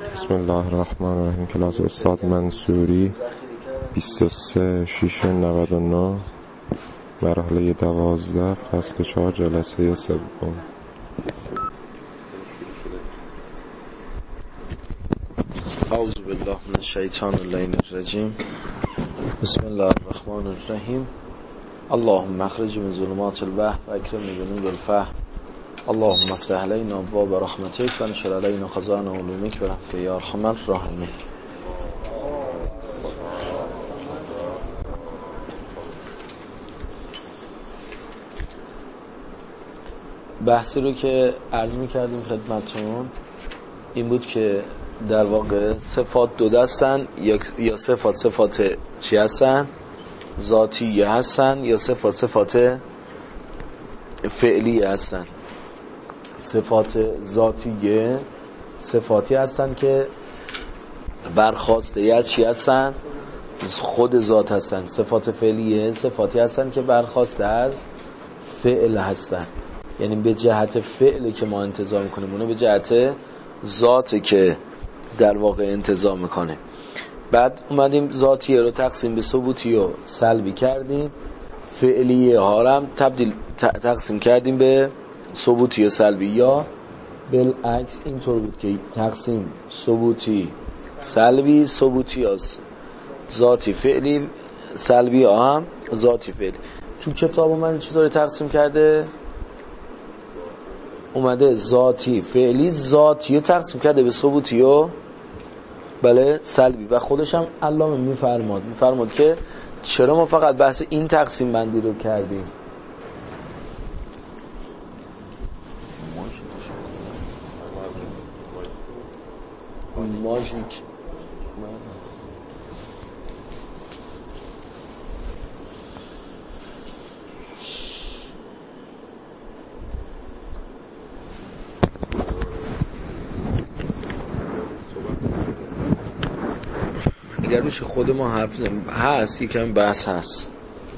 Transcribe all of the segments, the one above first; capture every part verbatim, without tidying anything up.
بسم الله الرحمن الرحیم. کلاس استاد منصوری بیست و سه شش نود و نه مرحله دوازده فصل چهار جلسه سوم. اعوذ بالله من الشیطان اللعین الرجیم. بسم الله الرحمن الرحیم. اللهم اخرج من ظلمات الوهم و اکرمنی بنور الفهم. اللهم افتح علینا ابواب رحمتک و انشر علینا خزائن علومک برحمتک یا ارحم الراحمین. بحثی رو که عرض می‌کردیم خدمتتون این بود که در واقع صفات دو دستن، یا صفات صفات چی هستن؟ ذاتی هستن یا صفات صفات فعلی هستن. صفات ذاتیه صفاتی هستن که برخواسته از چی هستن؟ خود ذات هستن. صفات فعلیه صفاتی هستن که برخواسته از فعل هستن، یعنی به جهت فعل که ما انتزاع میکنیم، اونه به جهت ذات که در واقع انتزاع میکنه. بعد اومدیم ذاتیه رو تقسیم به ثبوتی و سلبی کردیم، فعلیه ها رو هم تبدیل تقسیم کردیم به ثبوتی و سلبی، یا بالعکس اینطور بود که تقسیم ثبوتی سلبی، ثبوتی از ذاتی فعلی، سلبی ها هم ذاتی فعلی. تو کتاب من چطوری تقسیم کرده؟ اومده ذاتی فعلی ذاتی رو تقسیم کرده به ثبوتی و بله سلبی، و خودش هم علامه میفرماد میفرماد که چرا ما فقط بحث این تقسیم بندی رو کردیم. ماژیک اگر میشه خود ما حرف بزنیم، هست یکم بحث هست.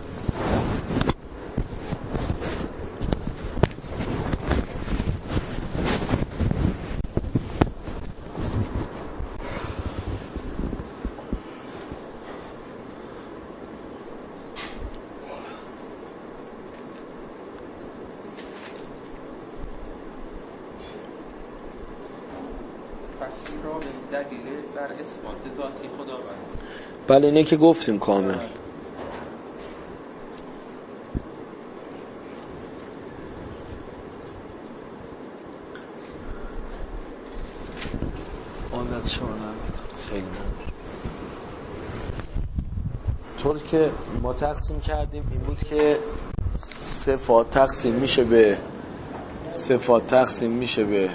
بله اینه که گفتیم کامل. عادت شما نمیکنه خیلی طور که ما تقسیم کردیم این بود که صفات تقسیم میشه به صفات تقسیم میشه به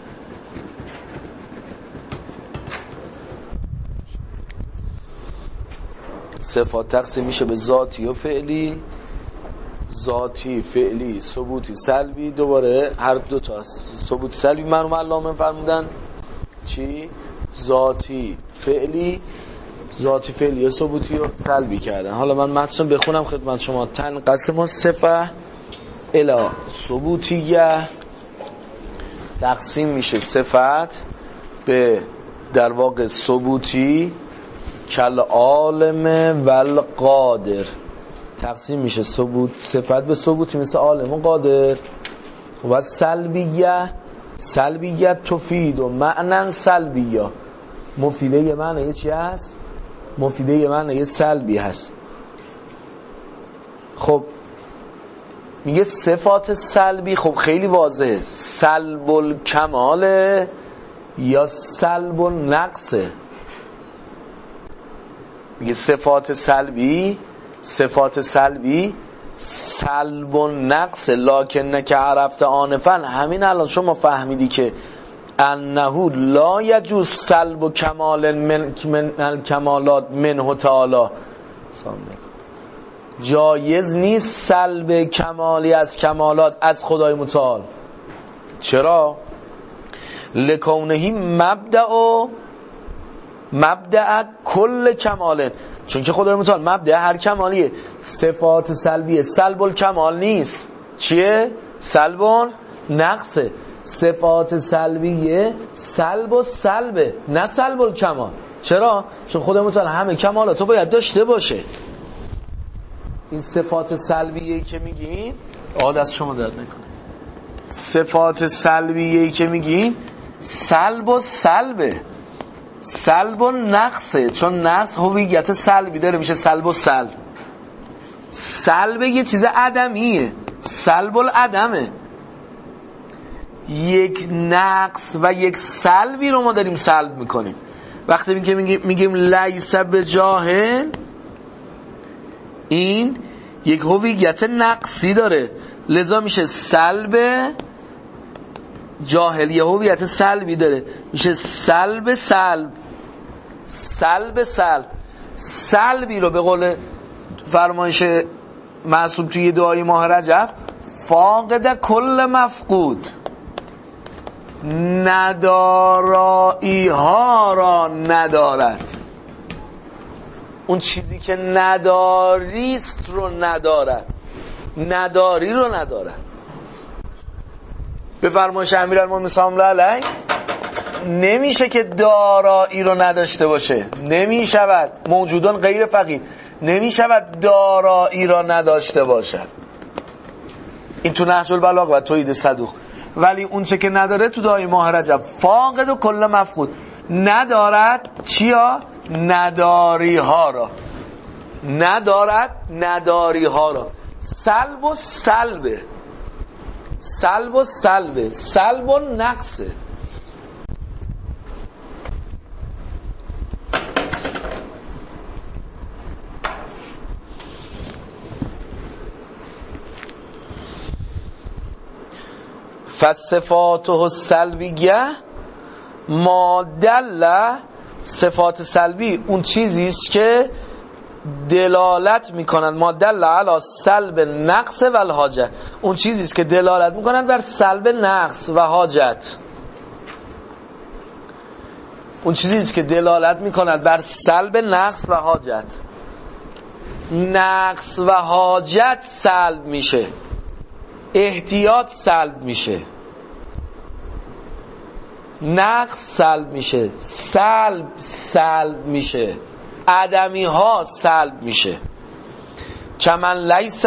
صفات تقسیم میشه به ذاتی و فعلی، ذاتی فعلی ثبوتی سلبی. دوباره هر دو تا ثبوتی سلبی مرحوم علامه فرمودن چی؟ ذاتی فعلی ذاتی فعلی ثبوتی و سلبی کردن. حالا من متن بخونم خدمت شما. تنقسم صفه الی ثبوتیه، تقسیم میشه صفت به در واقع ثبوتی کل عالم و القادر. تقسیم میشه ثبوت صفت به ثبوتی مثل عالم و قادر. و سلبیه سلبیه تفید و معنی سلبیه، مفیده یه معنی چی هست؟ مفیده یه معنی سلبی هست. خب میگه صفات سلبی، خب خیلی واضحه، سلب الکماله یا سلب النقصه. میگه صفات سلبی صفات سلبی سلب و نقص، لکن که عرفت آنفا، همین الان شما فهمیدی که انه لا یجوز سلب و کمال من, من الکمالات منه تعالی. جایز نیست سلب کمالی از کمالات از خدای متعال. چرا؟ لکونهی مبدأ و مبدأ کل کماله، چون که خدای متعال مبدأ هر کمالیه. صفات سلبیه سلب الکمال نیست، چیه؟ سلب نقصه. صفات سلبیه سلب و سلبه، نه سلب الکمال. چرا؟ چون خود متعال همه کمالات تو باید داشته باشه. این صفات سلبیه‌ای که میگیم آد از شما درد نکنه، صفات سلبیه‌ای که میگیم سلب و سلبه، سلب و نقصه، چون نقص هویت سلبی داره میشه سلب و سلب. سلب یه چیز عدمیه، سلب العدمه. یک نقص و یک سلبی رو ما داریم سلب میکنیم. وقتی که میگیم میگیم لیس بجاهل، این یک هویت نقصی داره، لذا میشه سلب. جاهل یه هویت سلبی داره، میشه سلب سلب، سلب سلب. سلبی رو به قول فرمایش معصوم توی دعای ماه رجب، فاقد کل مفقود، ندارایی ها را ندارد. اون چیزی که نداریست رو ندارد، نداری رو ندارد. به فرمایش امیرالمومنین سلام الله علیه نمیشه که دارایی رو نداشته باشه، نمیشود. موجودان غیر فقید نمیشود دارایی را نداشته باشد. این تو نهج البلاغه و توحید صدوق. ولی اون چه که نداره تو دعای ماه رجب، فاقد و کل مفقود، ندارد چیا؟ نداری ها را، ندارد نداری ها را. سلب و سلبه، سلب و سلبه، سلب و نقصه. فصفاته السلبیه ما دل، صفات سلبی اون چیزی است که دلالت میکنن، ما دل علی سلب نقص و الحاجه، اون چیزی است که دلالت میکنن بر سلب نقص و حاجت. اون چیزی است که دلالت میکنن بر سلب نقص و حاجت. نقص و حاجت سلب میشه، احتیاط سلب میشه، نقص سلب میشه، سلب سلب میشه، عدمی ها سلب میشه. کمن لیس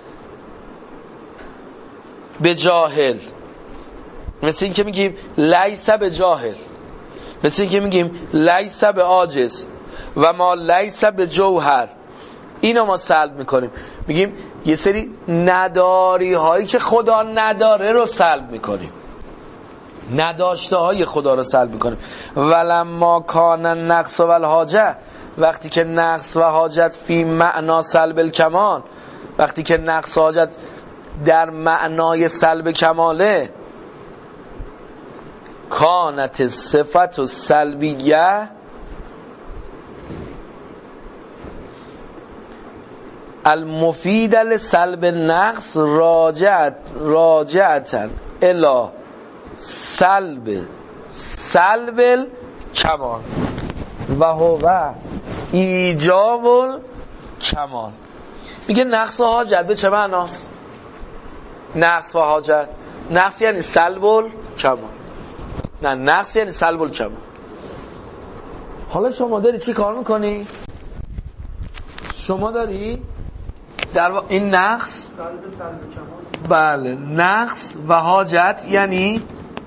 به جاهل، مثل این که میگیم لیس به جاهل، مثل این که میگیم لیس به عاجز و ما لیس به جوهر. اینو ما سلب میکنیم، میگیم یه سری نداری هایی که خدا نداره رو سلب میکنیم، نداشته های خدا رو سلب میکنیم. ولما کان نقص و الحاجه، وقتی که نقص و حاجت فی معنا سلب الکمال، وقتی که نقص و حاجت در معنای سلب کماله، کانت صفت و سلبیه المفید لسلب نقص راجعت راجعتن الا سلب سلب الکمال و هو ایجاب الکمال. میگه نقص و حاجت به چه معناست؟ نقص و حاجت، نقص یعنی سلب الکمال، نه نقص یعنی سلب الکمال. حالا شما داری چی کار میکنی؟ شما داری در واقع این نقص سلب سلب کمال، بله، نقص و حاجت یعنی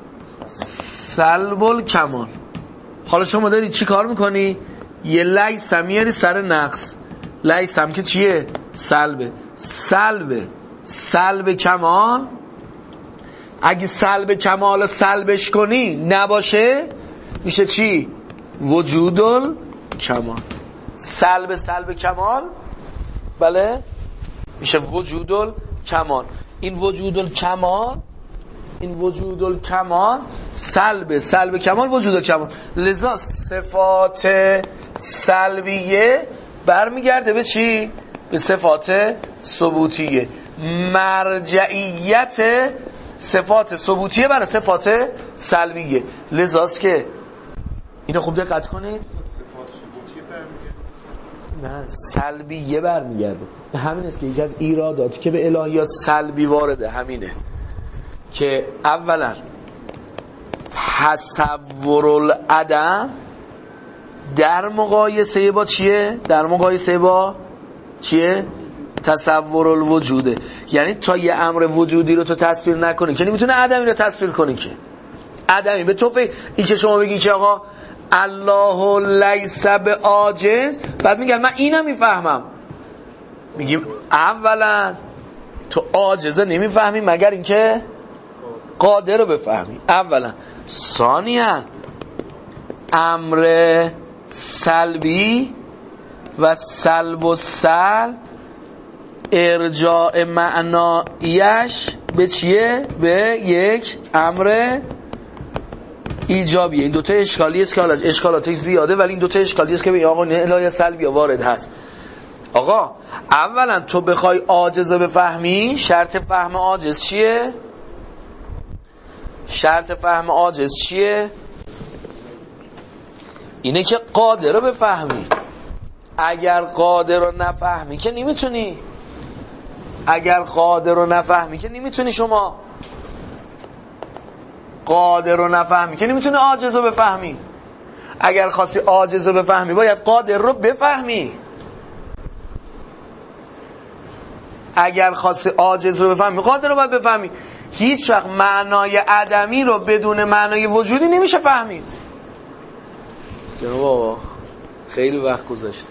سلب الکمال. حالا شما داری چی کار میکنی؟ یه لیس میاری سر نقص، لیس هم که چیه؟ سلبه. سلب سلب کمال، اگه سلب کمال سلبش کنی نباشه میشه چی؟ وجود الکمال. سلب سلب کمال، بله، میشه وجود الکمال. این وجود الکمال، این وجود الکمال سلب سلب کمال وجود الکمال. لذا صفات سلبیه برمیگرده به چی؟ به صفات ثبوتیه. مرجعیت صفات ثبوتیه برای صفات سلبیه. لذاست که اینو خوب دقت کنید، نه سلبیه برمیگرده. همین است که یکی از ایراداتی که به الهیات سلبی وارده همینه که اولا تصور العدم در مقایسه با چیه؟ در مقایسه با چیه؟ تصور الوجوده. یعنی تا یه امر وجودی رو تو تصویر نکنی که نمیتونه عدمی رو تصویر کنی. که عدمی به تو فکر این که شما بگی که آقا الله لیس بعاجز، بعد میگن من اینو میفهمم، میگیم اولا تو عاجزه نمیفهمی مگر اینکه قادر رو بفهمی. اولا. ثانیا امر سلبی و سلب و سلب ارجاع معنایش به چیه؟ به یک امر ایجابیه. این دوتا اشکالی است که حالا اشکالاتش زیاده، ولی این دوتا اشکالی است که به آقا نه سلبی وارد هست. آقا اولا تو بخوای عاجز بفهمی، شرط فهم عاجز چیه؟ شرط فهم عاجز چیه؟ اینه که قادر رو بفهمی. اگر قادر رو نفهمی که نمیتونی. اگر قادر رو نفهمی که نمیتونی شما قادر رو نفهمی که نمیتونی عاجز رو بفهمی. اگر خواستی عاجز رو بفهمی باید قادر رو بفهمی. اگر خواستی عاجز رو بفهمی قادر رو باید بفهمی. هیچ وقت معنای عدمی رو بدون معنای وجودی نمیشه فهمید. جناب آقا خیلی وقت گذشته.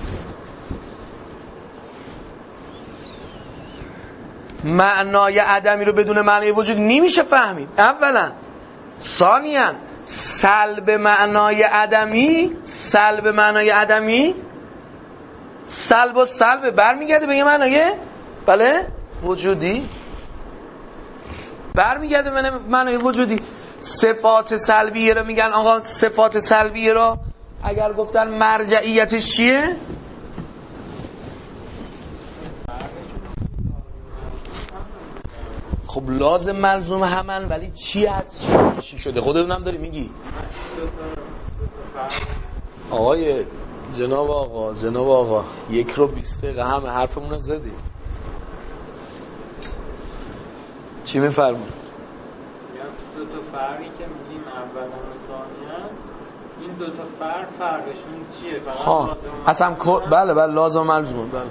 معنای عدمی رو بدون معنای وجودی نمیشه فهمید. اولا. ثانیا سلب معنای عدمی، سلب معنای عدمی سلب و سلب برمیگرده به یه معنای بله وجودی، برمیگرده به معنای وجودی. صفات سلبیه رو میگن آقا صفات سلبیه رو اگر گفتن مرجعیتش چیه؟ خب لازم ملزوم همن، ولی چی هست چی شده خودتونم داری میگی. آقای جناب آقا جناب آقا یک رو بیست دقیقه همه حرفمون رو زدی. چی میفرمون؟ دو تا فرقی که میگیم اولا و ثانیا، این دو تا فرق فرقشون چیه؟ ها اصلا بله بله لازم ملزوم. بله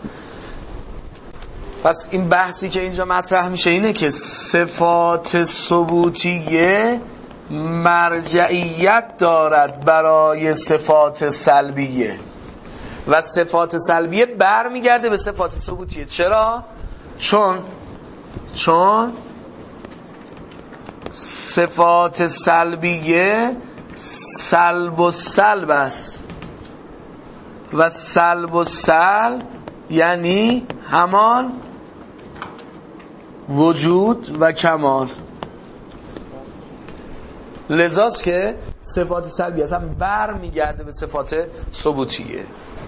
پس این بحثی که اینجا مطرح میشه اینه که صفات ثبوتیه مرجعیت دارد برای صفات سلبیه و صفات سلبیه برمیگرده به صفات ثبوتیه. چرا؟ چون چون صفات سلبیه سلب و سلب است و سلب و سلب یعنی همان وجود و کمال. لذاست که صفات سلبی اصلا بر میگرده به صفات ثبوتیه.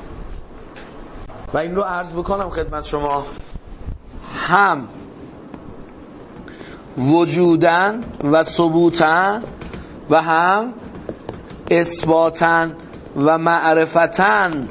و این رو عرض بکنم خدمت شما، هم وجودن و ثبوتن و هم اثباتن و معرفتن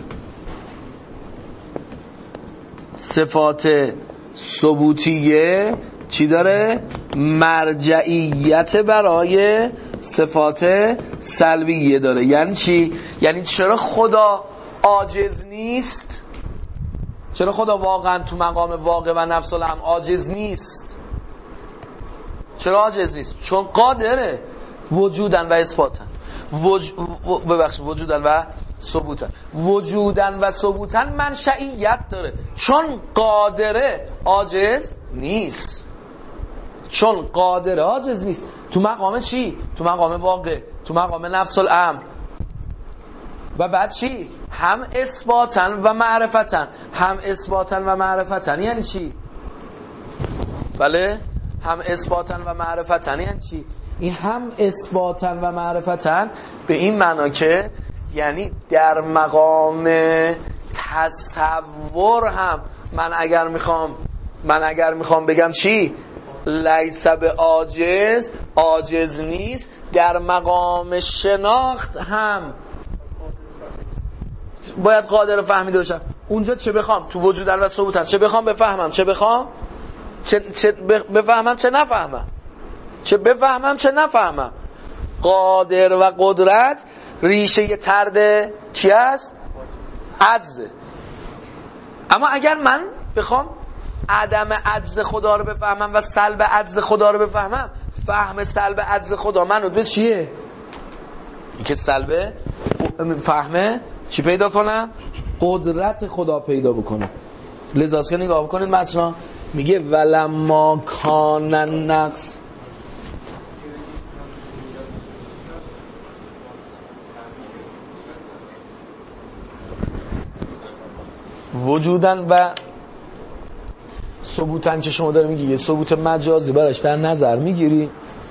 صفات ثبوتیه چی داره؟ مرجعیت برای صفات سلبیه داره. یعنی چی؟ یعنی چرا خدا عاجز نیست؟ چرا خدا واقعا تو مقام واقع و نفس الامر عاجز نیست؟ چرا عاجز نیست؟ چون قادره وجودن و اثباتن وج... ببخشید وجودن و ثبوتن. وجودن و ثبوتن منشئیت داره. چون قادره عاجز نیست. چون قادره عاجز نیست. تو مقام چی؟ تو مقام واقع، تو مقام نفس الامر. و بعد چی؟ هم اثباتن و معرفتن. هم اثباتن و معرفتن یعنی چی؟ بله؟ هم اثباتن و معرفتن یعنی چی؟ این هم اثباتن و معرفتن به این معنا که یعنی در مقام تصور هم من اگر میخوام من اگر میخوام بگم چی؟ لیس بعاجز، عاجز نیست، در مقام شناخت هم باید قادر فهمیده باشم. اونجا چه بخوام تو وجودن و ثبوتن، چه بخوام بفهمم چه بخوام چه, چه بفهمم چه نفهمم، چه بفهمم چه نفهمم. قادر و قدرت ریشه طرد چی است؟ عجزه. اما اگر من بخوام عدم عجز خدا رو بفهمم و سلب عجز خدا رو بفهمم، فهم سلب عجز خدا منو به چیه؟ این که سلب فهمه چی پیدا کنم؟ قدرت خدا پیدا بکنم. لذا که نگاه بکنید متن میگه ولما کان النقص، وجودن و ثبوتن که شما داره میگی یه ثبوت مجازی براش در نظر میگیری،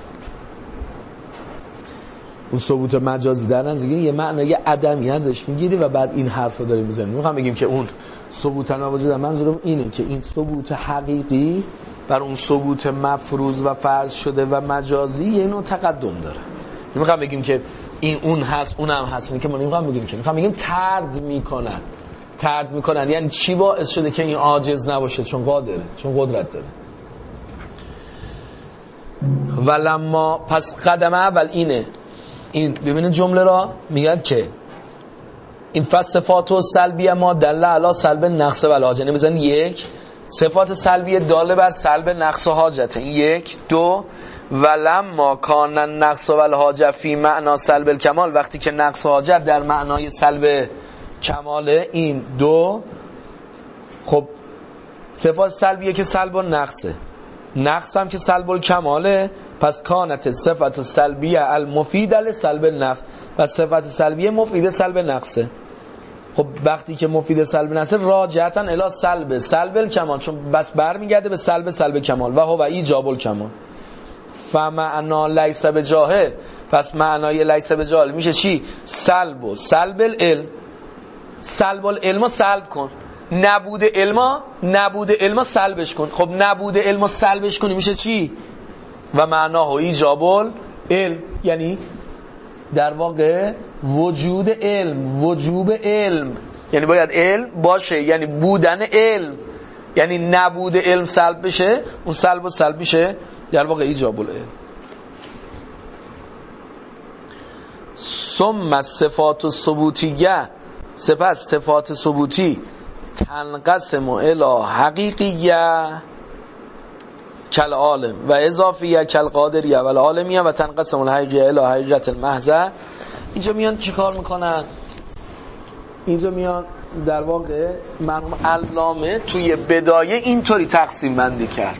اون ثبوت مجازی در نظر میگیری یه معنای عدمی ازش میگیری و بعد این حرف رو داریم میزنیم. میخوام بگیم که اون ثبوتن و وجودن، منظورم اینه که این ثبوت حقیقی بر اون ثبوت مفروض و فرض شده و مجازی یه نوع تقدم داره. میخوام بگیم که این اون هست اونم هست، اینه که ما نمیخوام بگیم که میخوام بگیم طرد میکنن. طرد میکنن یعنی چی باعث شده که این عاجز نباشه؟ چون قادره، چون قدرت داره. ولما پس قدم اول اینه، این ببینید جمله را میگن که این صفات و سلبیه ما دل علی سلب نقص و الحاجه. نمیزن یک صفات سلبیه داله بر سلب نقص و حاجته، این یک. دو ولما کان النقص و الحاجه فی معنا سلب الکمال، وقتی که نقص و حاجت در معنای سلب کماله. این دو. خب صفات سلبیه که سلب و نقصه، نقص هم که سلب و کماله، پس کانت صفت و سلبیه المفیده لسلب نقص، پس صفت سلبیه مفیده سلب نقصه. خب وقتی که مفید سلب نقصه راجعتن الی سلب سلب الکمال، چون بس برمیگرده به سلب سلب کمال و هو ایجاب الکمال. فمعنا لیس بجاهل، پس معنای لیس بجاهل میشه چی؟ سلب و سلب العلم. سلب العلم سلب کن، نبود علم نبود علم سلبش کن. خب نبود علم سلبش کنی میشه چی؟ و معناه ایجاب العلم، یعنی در واقع وجود علم، وجوب علم، یعنی باید علم باشه، یعنی بودن علم، یعنی نبود علم سلب بشه، اون سلب و سلب میشه در واقع ایجاب العلم. ثم الصفات الثبوتیه، سپس صفات ثبوتی تنقسم الی حقیقیه کل عالم و اضافیه کل قادریه و العالمیه و تنقسم الحقیقیه الی حقیقت المحضه. اینجا میان چی کار میکنن؟ اینجا میان در واقع مرحوم علامه توی بدایه اینطوری تقسیم بندی کرد.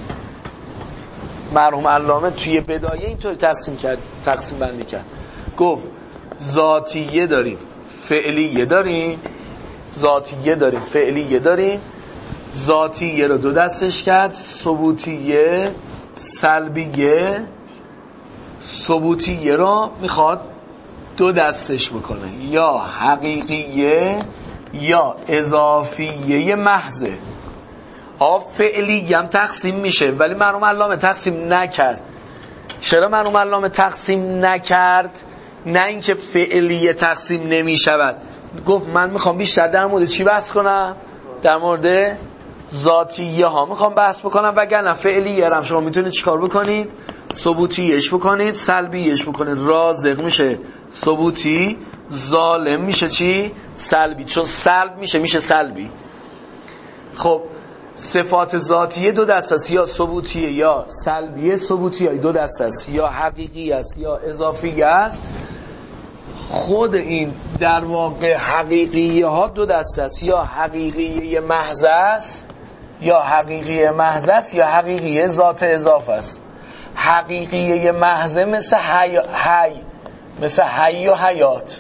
مرحوم علامه توی بدایه اینطوری تقسیم کرد، تقسیم بندی کرد. گفت ذاتیه داریم، فعلیه داریم، ذاتیه داریم، فعلیه داریم. ذاتیه رو دو دستش کرد، ثبوتیه، سلبیه. ثبوتیه رو میخواد دو دستش بکنه، یا حقیقیه یا اضافیه محضه. آ فعلی هم تقسیم میشه، ولی مرحوم علامه تقسیم نکرد. چرا مرحوم علامه تقسیم نکرد؟ نه اینکه فعلیه تقسیم نمیشود، گفت من میخوام بیشتر در مورد چی بحث کنم؟ در مورد ذاتیه ها میخوام بحث بکنم، وگرنه فعلیه هم شما میتونید چیکار بکنید؟ ثبوتیش بکنید، سلبیش بکنید. رازق میشه ثبوتی، ظالم میشه چی؟ سلبی، چون سلب میشه میشه سلبی. خب صفات ذاتیه دو دست است، یا ثبوتیه یا سلبیه. ثبوتیه دو دست است، یا حقیقی است یا اضافی است. خود این در واقع حقیقیه ها دو دست است، یا حقیقیه محض است یا حقیقیه محض است یا حقیقیه ذات اضافه است. حقیقیه محض مثل حی, حی مثل حی و حیات.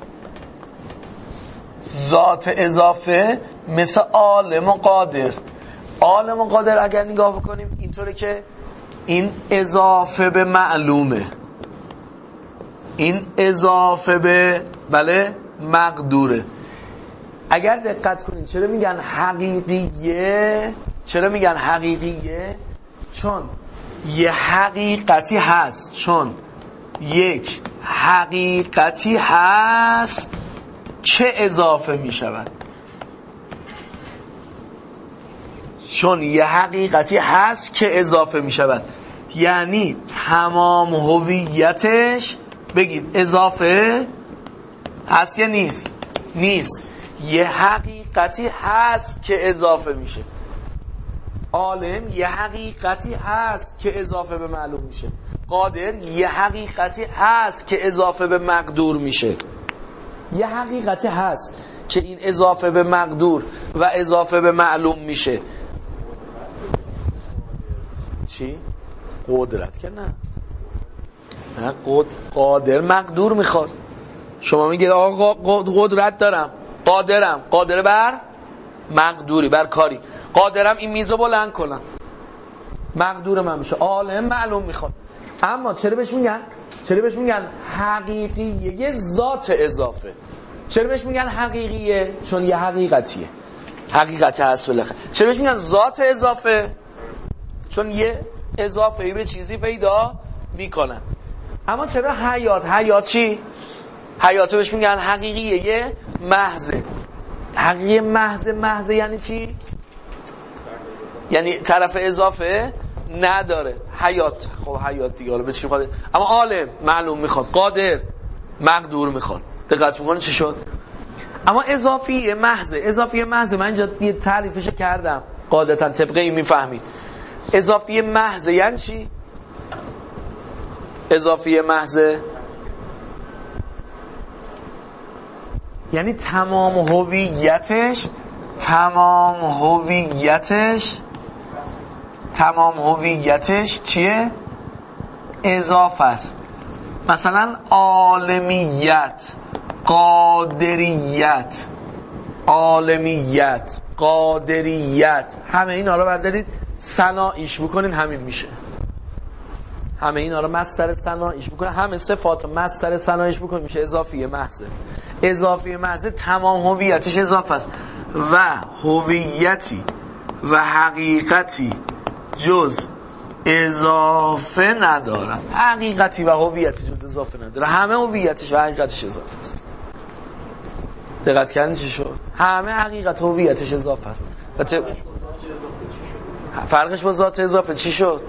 ذات اضافه مثل عالم و قادر. عالم و قادر اگر نگاه بکنیم اینطوره که این اضافه به معلومه، این اضافه به بله مقدوره. اگر دقت کنید چرا میگن حقیقیه؟ چرا میگن حقیقیه؟ چون یه حقیقتی هست، چون یک حقیقتی هست که اضافه میشود. چون یه حقیقتی هست که اضافه میشود، یعنی تمام هویتش بگید اضافه هست یا نیست؟ نیست. یه حقیقتی هست که اضافه میشه. عالم یه حقیقتی هست که اضافه به معلوم میشه. قادر یه حقیقتی هست که اضافه به مقدور میشه. یه حقیقتی هست که این اضافه به مقدور و اضافه به معلوم میشه. چی؟ قدرت که نه نه قد... قادر مقدور میخواد. شما میگید آقا قدرت دارم، قادرم، قادر بر مقدوری، بر کاری، قادرم این میزو بلند کنم، مقدور من میشه. عالم معلوم میخواد. اما چرا بهش میگن چرا بهش میگن حقیقیه؟ یه ذات اضافه. چرا بهش میگن حقیقیه؟ چون یه حقیقتیه، حقیقت هست بالاخره. چرا بهش میگن ذات اضافه؟ چون یه اضافه به چیزی پیدا میکنن. اما چرا حیات؟ حیات چی؟ حیات بهش میگن حقیقیه یه محضه. حقیقی محضه. محضه یعنی چی؟ یعنی طرف اضافه نداره. حیات، خب حیات دیگه حالا بچی میخواد. اما عالم معلوم میخواد، قادر مقدور میخواد. دقت میکنه چی شد؟ اما اضافی محضه. اضافی محضه من اینجا یه تعریفش کردم قاعدتا طبقه این میفهمید. اضافی محضه یعنی چی؟ اضافی محضه یعنی تمام هویتش تمام هویتش تمام هویتش چیه؟ اضافه است. مثلا عالمیت، قادریت، عالمیت، قادریت، همه اینا رو بردارید ثناییش بکنین همین میشه. همه اینا رو مصدر ثناییش بکنین، همه صفات مصدر ثناییش بکنین میشه اضافی محض. اضافی محض تمام هویتش اضافه است و هویتی و حقیقتی جز اضافه نداره. حقیقتی و هویتی جز اضافه نداره. همه هویتش و حقیقتش اضافه است. دقت کردین چی شد؟ همه حقیقت هویتش اضافه است. ت... فرقش با ذات اضافه چی شد؟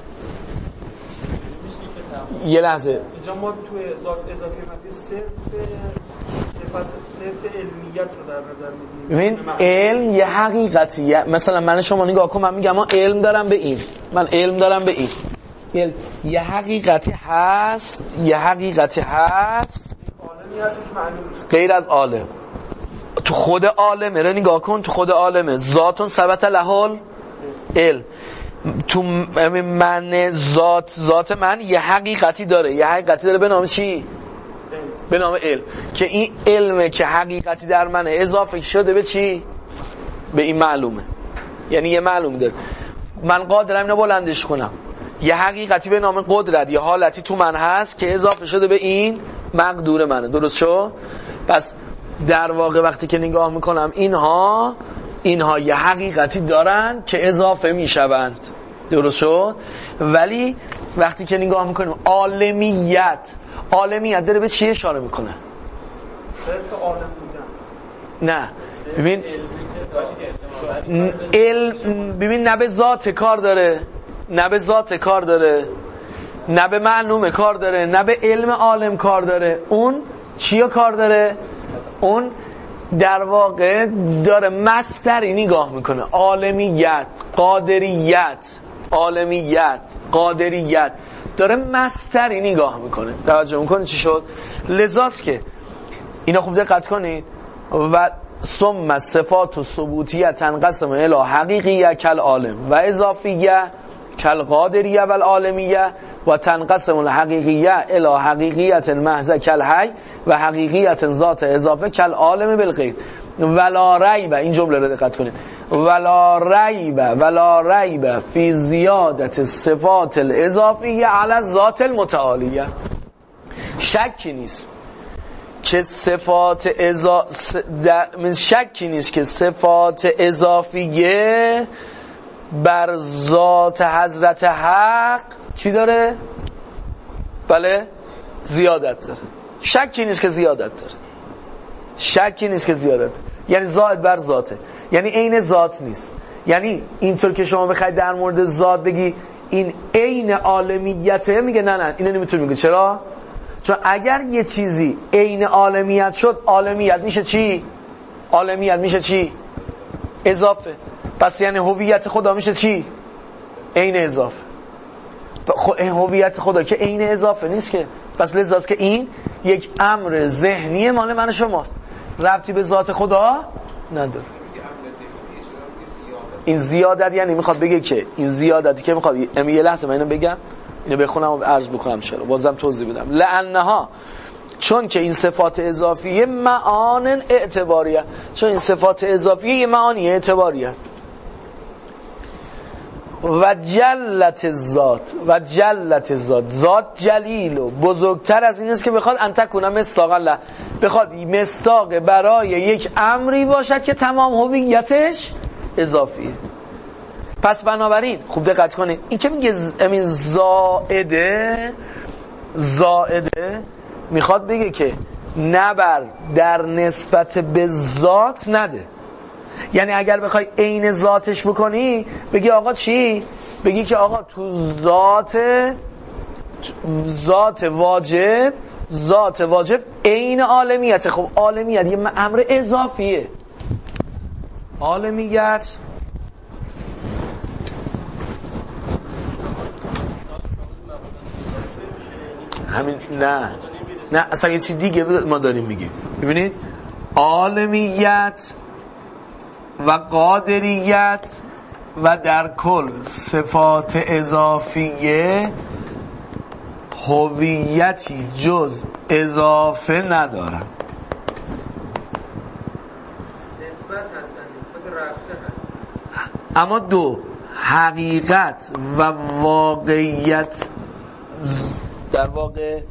یه لحظه اینجا ما تو ذات اضافه مثلا صرف صفت صرف علمیت رو در نظر میگیریم. ببین علم یه حقیقتیه. مثلا من شما نگاه کن، من میگم من علم دارم به این، من علم دارم به این. علم یه حقیقتی هست، یه حقیقتی هست غیر از عالم. تو خود عالمه رو نگاه کن، تو خود عالمه ذاتون ثبت لهول علم. تو من ذات ذات من یه حقیقتی داره، یه حقیقتی داره به نام چی؟ به نام علم. که این علمه که حقیقتی در منه اضافه شده به چی؟ به این معلومه. یعنی یه معلوم داره. من قادرم اینو بلندش کنم. یه حقیقتی به نام قدرت، یه حالتی تو من هست که اضافه شده به این مقدور منه. درست شد؟ پس در واقع وقتی که نگاه میکنم اینها اینها یه حقیقتی دارن که اضافه میشوند. درست شد؟ ولی وقتی که نگاه میکنیم عالمیت، عالمیت داره به چی اشاره میکنه؟ صرف عالم بودن. نه ببین علم، ببین نه به ذات کار داره، نه به ذات کار داره، نه به معلومه کار داره، نه به علم عالم کار داره. اون چیا کار داره؟ اون در واقع داره مصدری نگاه میکنه. عالمیت، قادریت، عالمیت، قادریت داره مصدری نگاه میکنه. توجه میکنه چی شد؟ لذاست که اینا خوب دقت کنید. و ثم صفات و ثبوتیه تنقسم الی حقیقیه کل عالم و اضافیه کل قادریه و العالمیه و تنقسم الحقیقیه الی حقیقیت محض کل حی و حقیقیت ذات اضافه کل عالم بالغیب ولا ریب. این جمله رو دقت کنید. ولا ریب ولا ریب فی زیادت صفات الاضافیه علی ذات المتعالیه. شکی نیست که صفات اضا... من شکی نیست که صفات اضافیه بر ذات حضرت حق چی داره؟ بله زیادت داره. شکی نیست که زیادت داره. شکی نیست که زیادت داره. یعنی زائد بر ذاته، یعنی عین ذات نیست. یعنی اینطور که شما بخواید در مورد ذات بگی این عین عالمیته، میگه نه نه اینو نمیتونی بگی. چرا؟ چون اگر یه چیزی عین عالمیت شد، عالمیت میشه چی؟ عالمیت میشه چی؟ اضافه. پس یعنی هویت خدا میشه چی؟ عین اضافه. هویت خدا که عین اضافه نیست که، پس لذاست که این یک امر ذهنی مال من شماست، ربطی به ذات خدا نداره. این زیادت یعنی میخواد بگه که این زیادتی که میخواد، امی یه لحظه من اینو بگم، اینو بخونم و عرض بکنم، چرا بازم توضیح بدم. لعنها، چون که این صفات اضافیه معان اعتباریه، چون این صفات اضافیه یه معانی اعتباریه. و جلت ذات، و جلت ذات، ذات جلیل و بزرگتر از این است که بخواد انتکونه مستاق الله، بخواد مستاق برای یک امری باشد که تمام هویتش اضافیه. پس بنابراین خوب دقت کنید، این که میگه امین زائده، زائده میخواد بگه که نبر در نسبت به ذات نده. یعنی اگر بخوای عین ذاتش بکنی، بگی آقا چی؟ بگی که آقا تو ذات ذات واجب، ذات واجب عین عالمیت. خب عالمیت یه امر اضافیه. عالمیت همین نه نه اصلا یه چیز دیگه ما داریم میگیم. ببینید عالمیت و قادریت و در کل صفات اضافیه هویتی جز اضافه ندارن. اما دو، حقیقت و واقعیت، در واقع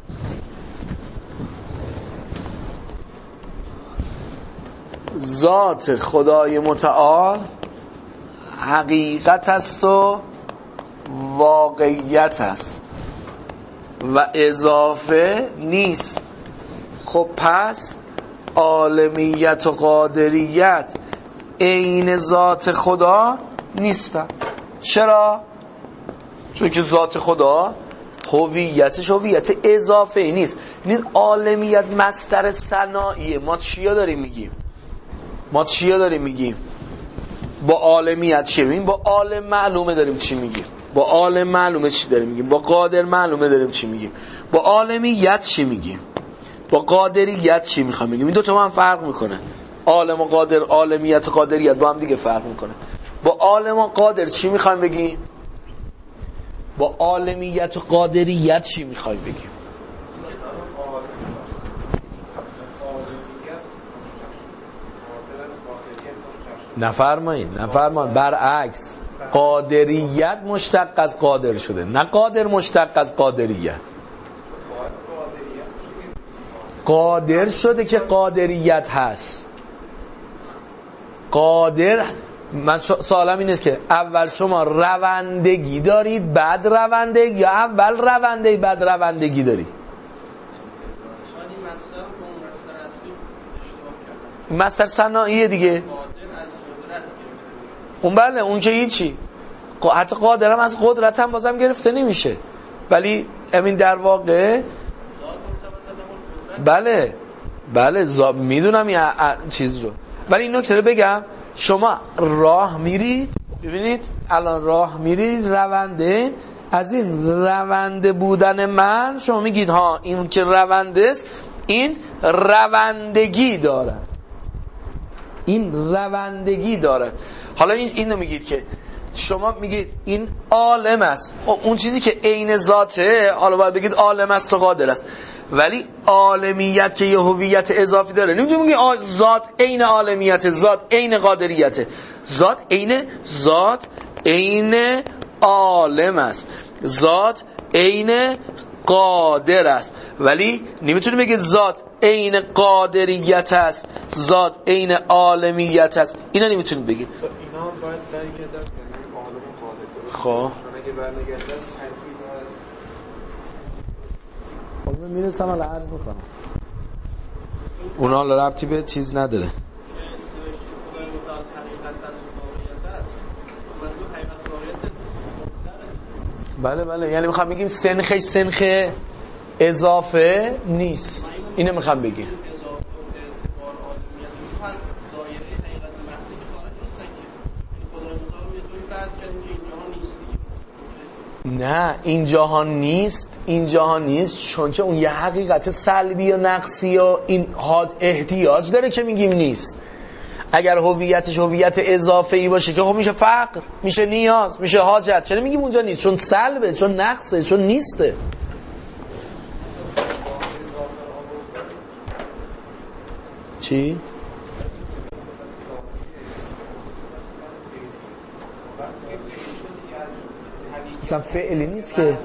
ذات خدای متعال حقیقت است و واقعیت است و اضافه نیست. خب پس عالمیت و قادریت عین ذات خدا نیستن. چرا؟ چون که ذات خدا هویتش هویت اضافه نیست. این عالمیت مصدر ثنائیه. ما چیا داریم میگیم؟ ما چیا داریم میگیم؟ با عالمیت چی میگیم؟ با عالم معلومه داریم چی میگیم؟ با عالم معلومه چی داریم میگیم؟ با قادر معلومه داریم چی میگیم؟ با عالمیت چی میگیم؟ با قادریت چی میخوام بگیم؟ این دو تا با هم فرق میکنه. عالم و قادر، عالمیت و قادریت با هم دیگه فرق میکنه. با عالم و قادر چی میخوایم بگیم؟ با عالمیت و قادریت چی میخوایم بگیم؟ نفرمایید نفرمایید برعکس، قادریت مشتق از قادر شده، نه قادر مشتق از قادریت. قادر شده که قادریت هست. قادر، من سوالم این است که اول شما روندگی دارید بعد روندگی، یا اول رونده بعد روندگی دارید؟ مصدر ثنائیه دیگه. اون بله اون که هیچی، حتی قادرم از قدرت هم بازم گرفته نمیشه، ولی امین در واقع بله بله زاب میدونم این چیز رو، ولی این نکته رو بگم. شما راه میرید، ببینید الان راه میرید رونده، از این رونده بودن من شما میگید ها این که رونده است، این روندگی دارد، این روندگی دارد. حالا این اینو میگید که شما میگید این عالم است، اون چیزی که عین ذاته حالا باید بگید عالم است و قادر است، ولی عالمیت که یه هویت اضافی داره نمیتونی میگی ذات عین عالمیت، ذات عین قادریت، ذات عین ذات عین عالم است، ذات عین قادر است، ولی نمیتونی بگید ذات عین قادریت است، ذات عین عالمیت است. اینا نمیتونید بگید. اینا هم باید برگردن به عالم و قادر. خب اگه برنگردن تنفیذ هست. خب من میرسم الان عرض میکنم. اونا ربطی به چیز نداره. بله بله، یعنی میخوام بگیم سنخش سنخه اضافه نیست. اینو میخوام بگم. نه این جهان نیست، این جهان نیست چون که اون یه حقیقت سلبی و نقصی و این حاد احتیاج داره که میگیم نیست. اگر هویتش هویت اضافه ای باشه که خب میشه فقر، میشه نیاز، میشه حاجت، چرا میگیم اونجا نیست؟ چون سلبه، چون نقصه، چون نیسته. چی؟ اصلا فعلی نیست که.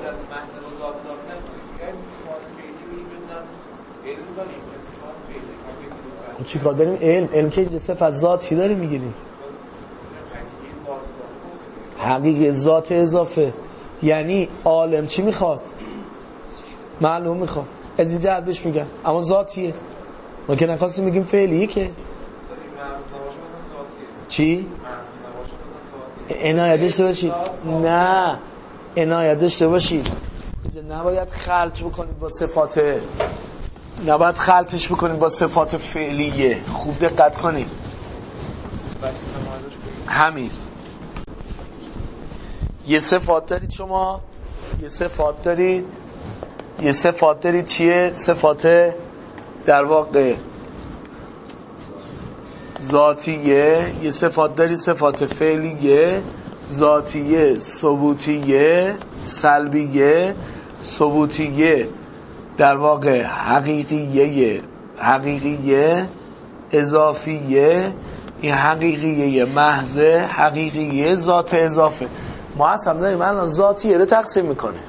چی کار داریم؟ علم علم که صفت ذاتی داریم میگیریم. حقیقی ذات اضافه یعنی عالم چی میخواد؟ معلوم میخواد، از این جهت بهش میگن اما ذاتیه. ما که نخواستیم میگیم فعلیه که چی؟ عنایت داشته باشید. نه عنایت داشته باشید، نباید خلط بکنید با صفات، نباید خلطش بکنید با صفات فعلیه. خوب دقت کنید. همین یه صفات دارید شما، یه صفات دارید، یه صفات دارید چیه؟ صفات در واقع ذاتیه، یه صفات دارید صفات فعلیه، ذاتیه، ثبوتیه، سلبیه. ثبوتیه در واقع حقیقیه، حقیقیه، اضافیه، این حقیقیه محضه، حقیقیه ذات اضافه. ما اصلا داریم الان ذاتیه رو تقسیم میکنه.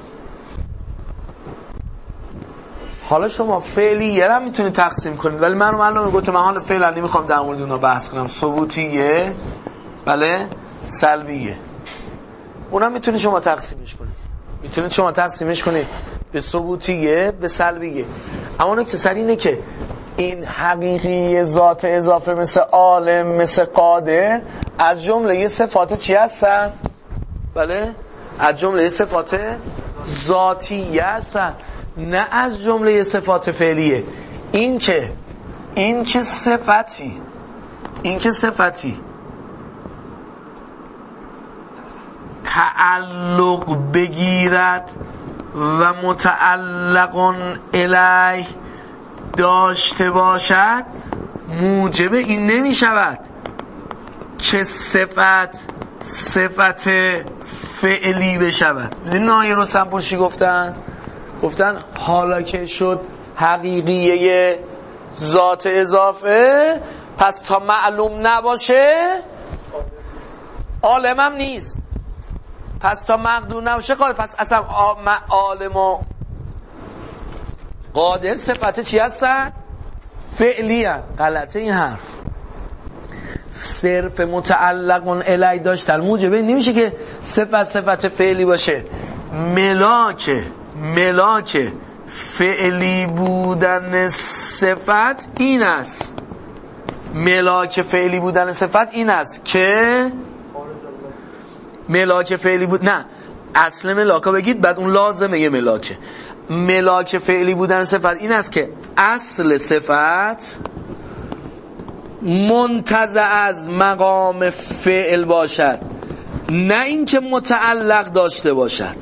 حالا شما فعلیه رو هم میتونید تقسیم کنید، ولی من الان میگم من حالا فعلا نمیخوام در مورد اونها بحث کنم. ثبوتیه، بله، سلبیه، اونم میتونید شما تقسیمش کنید. میتونید شما تقسیمش کنید به ثبوتیه، به سلبیه. اما نکته سر اینه که این حقیقی ذات اضافه مثل عالم، مثل قادر، از جمله یه صفات چی هستن؟ بله، از جمله یه صفات ذاتیه هستن، نه از جمله یه صفات فعلیه. این که این که صفتی این که صفتی تعلق بگیرد و متعلقون الیه داشته باشد، موجب این نمی شود که صفت صفت فعلی بشود. نای رستم پور چی گفتن؟ گفتن حالا که شد حقیقیه ذات اضافه، پس تا معلوم نباشه عالمم نیست، پس تا مقدور نباشه قادر، پس اصلا عالم و قادر صفت چی هستن؟ فعلی هستن. غلطه این حرف. صرف متعلقون الی داشتن موجبه نمیشه که صفت صفت فعلی باشه. ملاک ملاک فعلی بودن صفت این است، ملاک فعلی بودن صفت این است که ملاک فعلی بود، نه اصل ملاکا بگید بعد اون لازمه یه ملاکه. ملاک فعلی بودن صفت این است که اصل صفت منتزع از مقام فعل باشد، نه اینکه متعلق داشته باشد.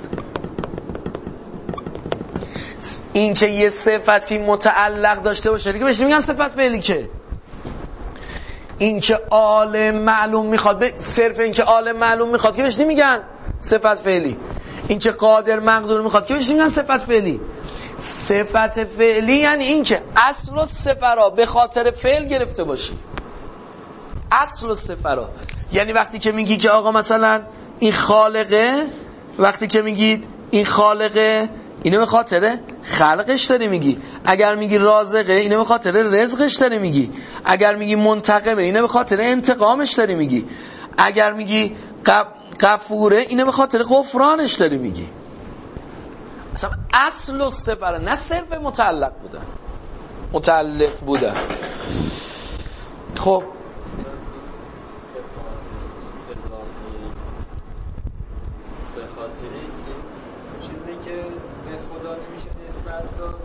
اینکه یه صفتی متعلق داشته باشه دیگه بهش میگن صفت فعلی. که اینکه عالم معلوم میخواد، به صرف اینکه عالم معلوم میخواد که بهش نمیگن صفت فعلی. اینکه قادر مقدور میخواد که بهش میگن صفت فعلی. صفت فعلی یعنی اینکه اصل و صفرا به خاطر فعل گرفته باشی. اصل و صفرا یعنی وقتی که میگی که آقا مثلا این خالقه، وقتی که میگید این خالقه، اینو به خاطر خلقش داری میگی. اگر میگی رازقه، اینو به خاطر رزقش داری میگی. اگر میگی منتقمه، اینو به خاطر انتقامش داری میگی. اگر میگی غفوره، اینو به خاطر غفرانش داری میگی. اصلا اصل و صفر، نه صرف متعلق بودن، متعلق بودن. خب چیزی که به خدا نمیشه نسبت داد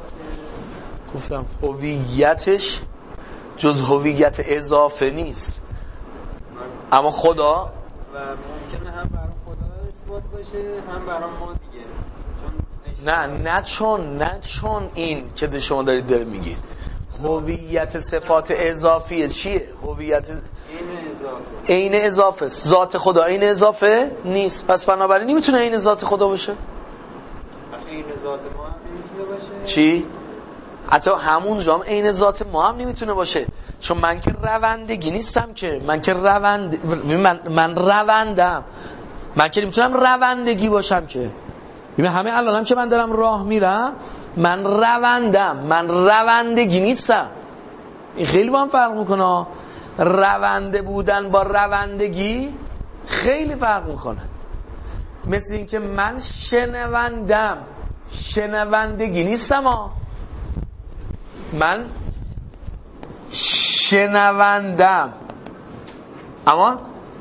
گفتم هویتش جز هویت اضافه نیست، اما خدا و ممکنه هم برای خدا اثبات باشه هم برای ما دیگه. نه نه چون نه چون این که شما دارید دارید میگید هویت صفات اضافیه چیه؟ هویت این اضافه عین اضافه. ذات خدا عین اضافه نیست، پس بنابراین نمیتونه عین ذات خدا باشه. عین ذات ما هم نمیتونه باشه. چی؟ حتی همون جام عین ذات ما هم نمیتونه باشه، چون من که روندگی نیستم که من که روند من من روندم، من که نمیتونم روندگی باشم که. ببین همه الانم هم که من دارم راه میرم من روندم، من روندگی نیستم. این خیلی با هم فرق میکنه. رونده بودن با روندگی خیلی فرق میکنه. مثل این که من شنوندم، شنوندگی نیستم ها. من شنوندم اما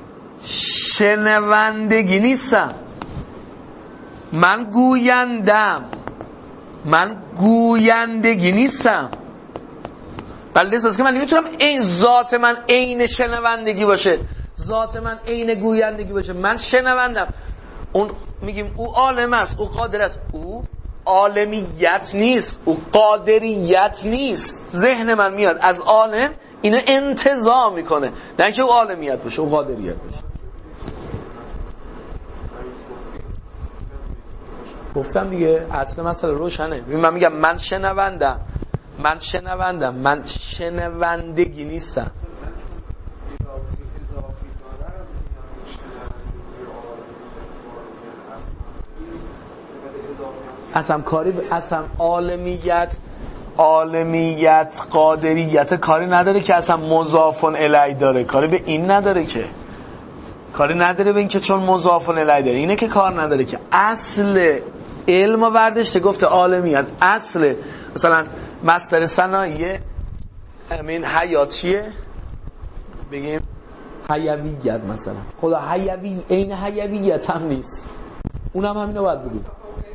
شنوندگی نیستم. من گویندم، من گویندگی نیستم. بلکه اساس که من نمیتونم این ذات من عین شنوندگی باشه، ذات من عین گویندگی باشه. من شنوندم. اون میگیم او عالم است، او قادر است. او عالمیت نیست، او قادریت نیست. ذهن من میاد از عالم اینو انتزاع میکنه، نه اینکه او عالمیت باشه، او قادریت باشه. گفتم دیگه اصل مسئله روشنه. من میگم من شنوندم، من شنوندم، من شنوندگی نیستم. اصلا کاری اصلا عالمیت عالمیت قادریت کاری نداره که اصلا مضافن الی داره، کاری به این نداره که، کاری نداره به این که چون مضافن الی داره اینه که کار نداره که. اصل علم و برداشته گفته عالمیت، اصل مثلا مصدر صنایع همین حیاتیه، بگیم حیویت مثلا. خدا حیوی عین حیویت هم نیست، اونم همینو باید بگیم.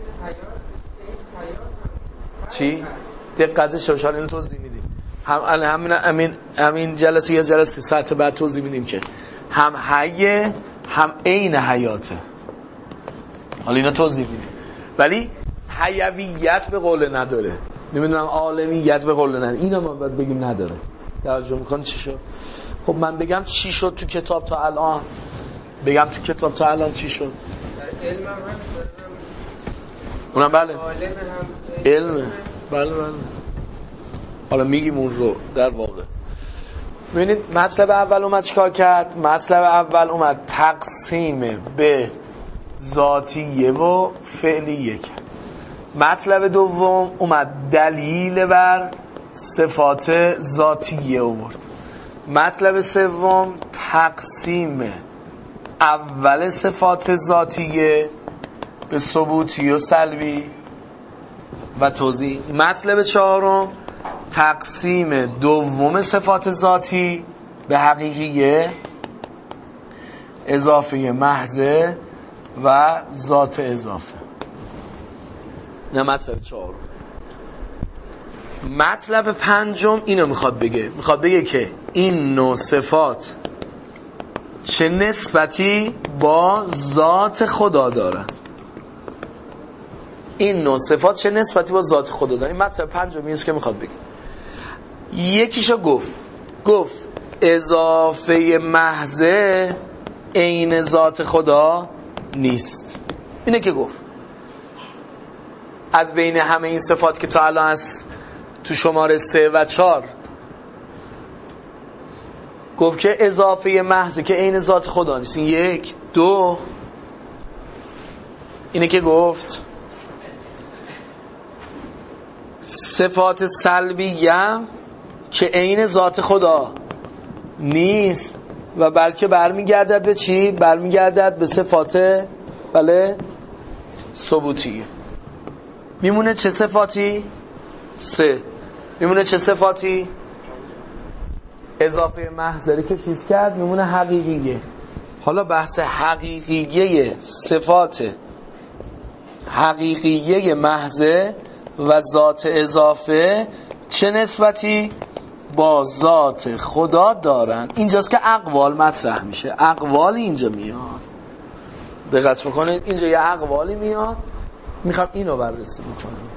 چی؟ دقتش شوشال اینو توضیح میدیم. هم همین همین همین جلسه یا جلسه ساعت بعد توضیح میدیم که هم حیه هم عین حیاته. حالا اینو توضیح میدیم. ولی حیویت به قول نداره، نمیدونم عالمیت به قول نداره، اینا ما باید بگیم نداره. توجه میکنی چی شد؟ خب من بگم چی شد تو کتاب تا الان، بگم تو کتاب تا الان چی شد. در علم هم هست، اونم بله علم علمه، بله بله. حالا میگیم اون رو در واقع. ببینید مطلب اول اومد چیکار کرد؟ مطلب اول اومد تقسیم به ذاتیه و فعلیه کرد. مطلب دوم اومد دلیل بر صفات ذاتیه آورد. مطلب سوم تقسیم اول صفات ذاتیه به ثبوتی و سلبی و توضیح. مطلب چهارم تقسیم دوم صفات ذاتی به حقیقیه، اضافه محضه و ذات اضافه. نه مطلب چهارم. مطلب پنجم اینو میخواد بگه، میخواد بگه که این نوع صفات چه نسبتی با ذات خدا دارن. این نوع صفات چه نسبتی با ذات خدا دارن. این مطلب پنجم اینست که میخواد بگه. یکیشو گفت گفت اضافه محضه عین ذات خدا نیست. اینه که گفت از بین همه این صفات که تا الان از تو شماره سه و چار گفت که اضافه محضه که عین ذات خدا نیست. این یک. دو اینه که گفت صفات سلبیه که عین ذات خدا نیست و بلکه برمیگردد به چی؟ برمیگردد به صفات بله ثبوتی. میمونه چه صفاتی؟ سه. میمونه چه صفاتی؟ اضافه محضری که چیز کرد میمونه حقیقیه. حالا بحث حقیقیه صفات حقیقیه محضه و ذات اضافه چه نسبتی با ذات خدا دارن. اینجاست که اقوال مطرح میشه. اقوالی اینجا میاد، دقت میکنید اینجا یه اقوالی میاد، میخوام اینو بررسی بکنم.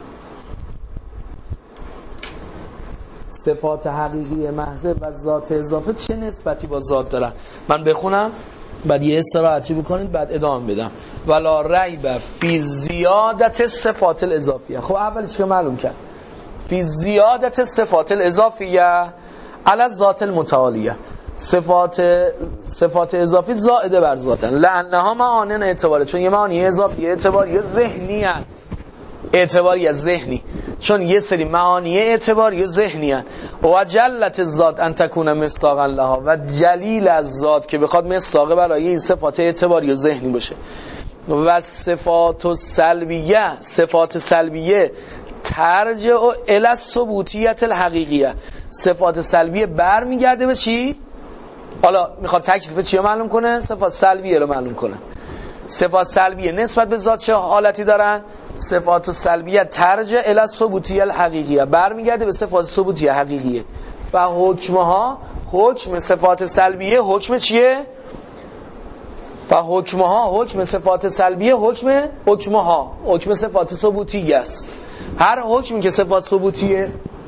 صفات حقیقی محض و ذات اضافه چه نسبتی با ذات دارن. من بخونم بعد یه استراحتی بکنید بعد ادامه بدم. ولا ریب فی زیادت صفات الاضافیه. خب اولش که معلوم کرد فی زیادت صفات الاضافیه علی ذات المتعالیه، صفات صفات اضافی زائده بر ذاتن. لانها معانی اعتباره، چون یه معانی اضافی اعتباری ذهنی ان، اعتباری ذهنی، چون یه سری معانی اعتباری ذهنی ان. و جلت الذات ان تکون مصداقا لها، و جلیل از ذات که بخواد مصداق برای این صفات اعتباری ذهنی باشه. و صفات سلبیه، صفات سلبیه ترجع الی الثبوتیت الحقیقیه، صفات سلبیه برمیگرده به چی؟ حالا میخواد تکلیف چی رو معلوم کنه؟ صفات سلبیه رو معلوم کنه. صفات سلبیه نسبت به ذات چه حالتی دارن؟ صفات سلبیه ترجع الی الثبوتیه الحقیقیه، برمیگرده به صفات ثبوتیه حقیقیه. و حکمها، حکم صفات سلبیه حکم چیه؟ و حکمها، حکم صفات سلبیه حکم حکمها، حکم صفات ثبوتیه است. هر حکمی که صفات ثبوتیه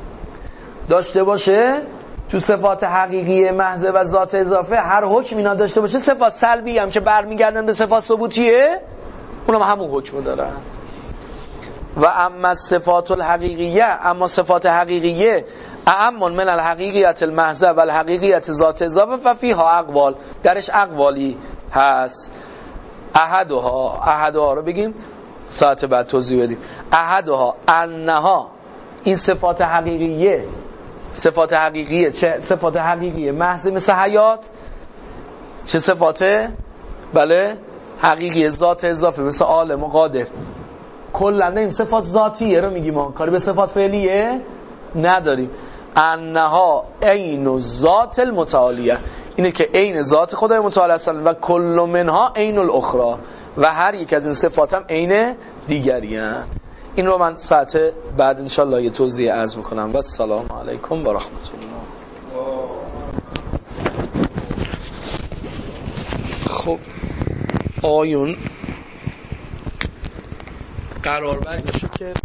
داشته باشه تو صفات حقیقی محض و ذات اضافه، هر حکم اینا داشته باشه صفات سلبی هم که برمیگردن به صفات ثبوتیه اونم همون حکم دارن. و اما صفات الحقیقیه، اما صفات حقیقیه اعم من الحقیقیت المحض و الحقیقیت ذات اضافه ففیها اقوال، درش اقوالی هست. احدها، احدها رو بگیم ساعت بعد توضیح بدیم. احدها انها، این صفات حقیقیه، صفات حقیقیه چه صفات حقیقیه محض مثل حیات، چه صفاته؟ بله حقیقیه ذات اضافه مثل عالم و قادر. کلا نیم صفات ذاتیه رو میگیم، ما کاری به صفات فعلیه نداریم. انها عین ذات المتعالیه، اینه که عین ذات خدای متعال هستن. و کل منها عین الاخرى، و هر یک از این صفات هم عین دیگری هستند. این رو من ساعت بعد انشالله یه توضیح عرض میکنم. و السلام علیکم و رحمت الله. خب آیون قرار بر میشه که